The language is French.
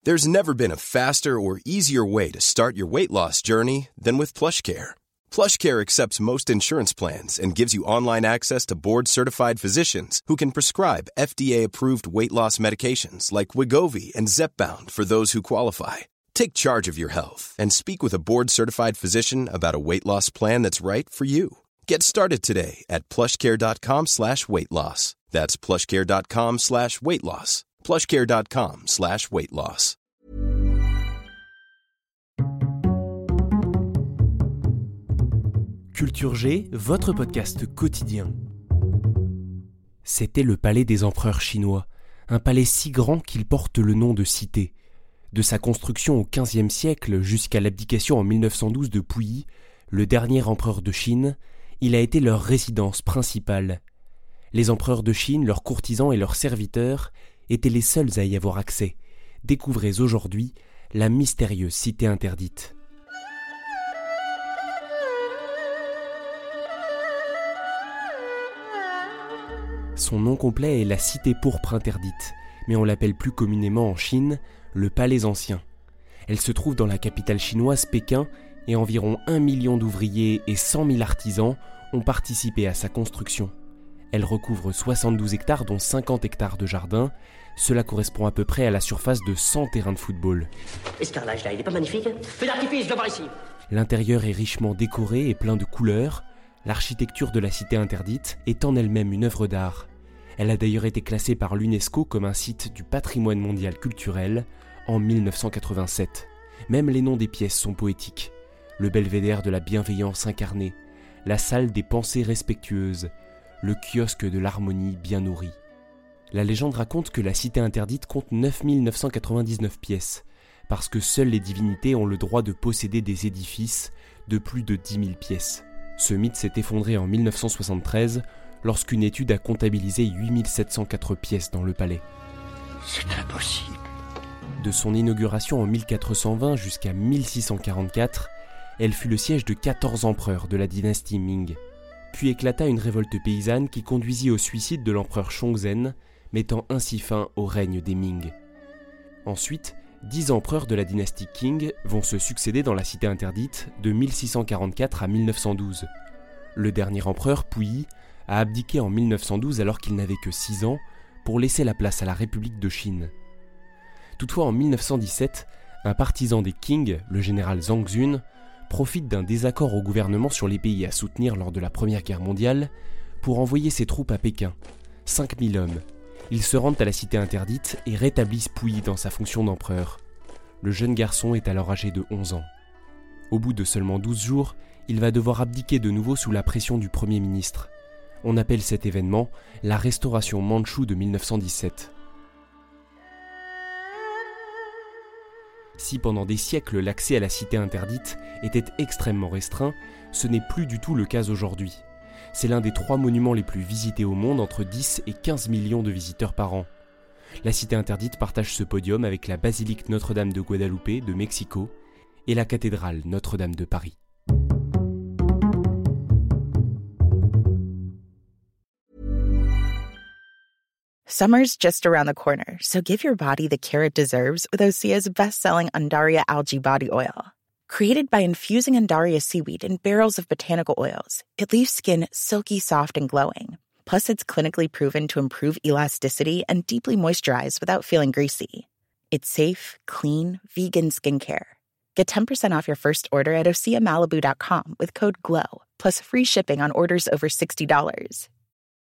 There's never been a faster or easier way to start your weight loss journey than with PlushCare. PlushCare accepts most insurance plans and gives you online access to board-certified physicians who can prescribe FDA-approved weight loss medications like Wegovy and Zepbound for those who qualify. Take charge of your health and speak with a board-certified physician about a weight loss plan that's right for you. Get started today at plushcare.com/weight loss. That's plushcare.com/weight loss. plushcare.com/weight loss. Culture G, votre podcast quotidien. C'était le palais des empereurs chinois, un palais si grand qu'il porte le nom de cité. De sa construction au XVe siècle jusqu'à l'abdication en 1912 de Puyi, le dernier empereur de Chine, il a été leur résidence principale. Les empereurs de Chine, leurs courtisans et leurs serviteurs étaient les seuls à y avoir accès. Découvrez aujourd'hui la mystérieuse cité interdite. Son nom complet est la cité pourpre interdite, mais on l'appelle plus communément en Chine le palais ancien. Elle se trouve dans la capitale chinoise Pékin et environ 1 million d'ouvriers et 100 000 artisans ont participé à sa construction. Elle recouvre 72 hectares dont 50 hectares de jardin. Cela correspond à peu près à la surface de 100 terrains de football. Et ce carrelage là, il est pas magnifique? Feu d'artifice, je le vois ici. L'intérieur est richement décoré et plein de couleurs. L'architecture de la cité interdite est en elle-même une œuvre d'art. Elle a d'ailleurs été classée par l'UNESCO comme un site du patrimoine mondial culturel en 1987. Même les noms des pièces sont poétiques. Le belvédère de la bienveillance incarnée, la salle des pensées respectueuses, le kiosque de l'harmonie bien nourrie. La légende raconte que la cité interdite compte 9 999 pièces, parce que seules les divinités ont le droit de posséder des édifices de plus de 10 000 pièces. Ce mythe s'est effondré en 1973 lorsqu'une étude a comptabilisé 8 704 pièces dans le palais. C'est impossible. De son inauguration en 1420 jusqu'à 1644, elle fut le siège de 14 empereurs de la dynastie Ming. Puis éclata une révolte paysanne qui conduisit au suicide de l'empereur Chongzhen, mettant ainsi fin au règne des Ming. Ensuite, 10 empereurs de la dynastie Qing vont se succéder dans la cité interdite de 1644 à 1912. Le dernier empereur, Puyi, a abdiqué en 1912 alors qu'il n'avait que 6 ans pour laisser la place à la République de Chine. Toutefois, en 1917, un partisan des Qing, le général Zhang Xun, profite d'un désaccord au gouvernement sur les pays à soutenir lors de la Première Guerre mondiale pour envoyer ses troupes à Pékin, 5000 hommes. Ils se rendent à la cité interdite et rétablissent Puyi dans sa fonction d'empereur. Le jeune garçon est alors âgé de 11 ans. Au bout de seulement 12 jours, il va devoir abdiquer de nouveau sous la pression du Premier ministre. On appelle cet événement la Restauration mandchoue de 1917. Si pendant des siècles l'accès à la cité interdite était extrêmement restreint, ce n'est plus du tout le cas aujourd'hui. C'est l'un des 3 monuments les plus visités au monde, entre 10 et 15 millions de visiteurs par an. La cité interdite partage ce podium avec la basilique Notre-Dame de Guadalupe de Mexico et la cathédrale Notre-Dame de Paris. Summer's just around the corner, so give your body the care it deserves with Osea's best-selling Undaria Algae Body Oil. Created by infusing Undaria seaweed in barrels of botanical oils, it leaves skin silky, soft, and glowing. Plus, it's clinically proven to improve elasticity and deeply moisturize without feeling greasy. It's safe, clean, vegan skincare. Get 10% off your first order at OseaMalibu.com with code GLOW, plus free shipping on orders over $60.